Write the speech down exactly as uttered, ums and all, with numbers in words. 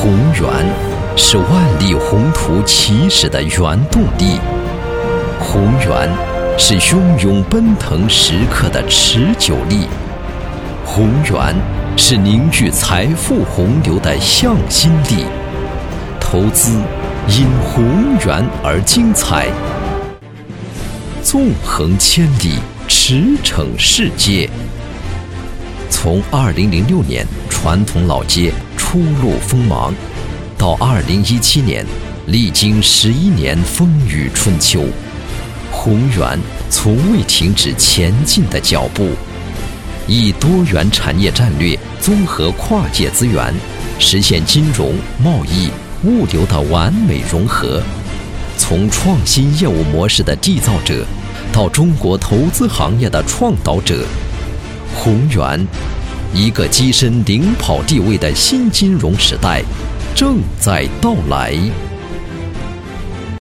宏源是万里宏图起始的原动力，宏源是汹涌奔腾时刻的持久力，宏源是凝聚财富洪流的向心力。投资因宏源而精彩，纵横千里，驰骋世界。从二零零六年传统老街初露锋芒，到二零一七年历经十一年风雨春秋，宏源从未停止前进的脚步，以多元产业战略综合跨界资源，实现金融、贸易、物流的完美融合。从创新业务模式的缔造者，到中国投资行业的创导者，宏源一个跻身领跑地位的新金融时代正在到来。